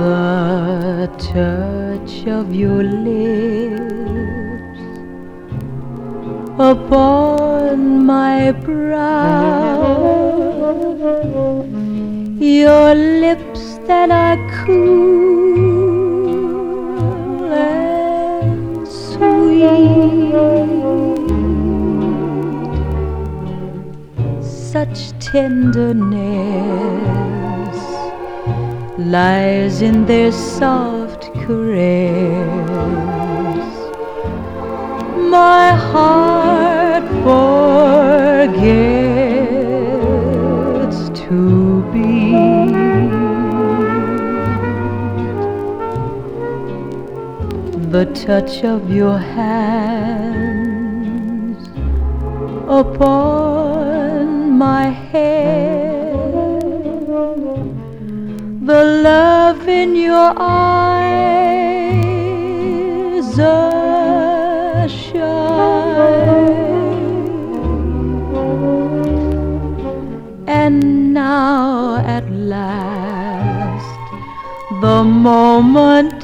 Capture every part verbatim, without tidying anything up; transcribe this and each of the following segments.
The touch of your lips upon my brow, your lips that are cool and sweet, such tenderness lies in their soft caress. My heart forgets to beat. The touch of your hands upon my head, the love in your eyes a shine. And now at last the moment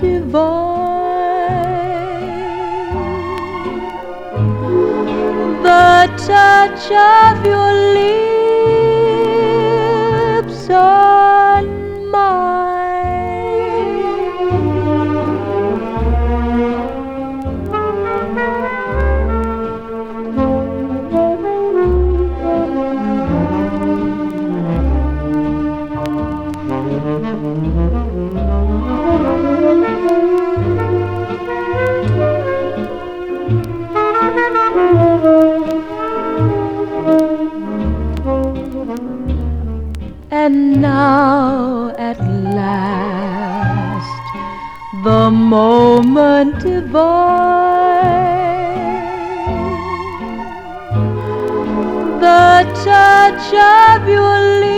divine, the touch of your lips on mine. And now at last the moment divine, the touch of your lips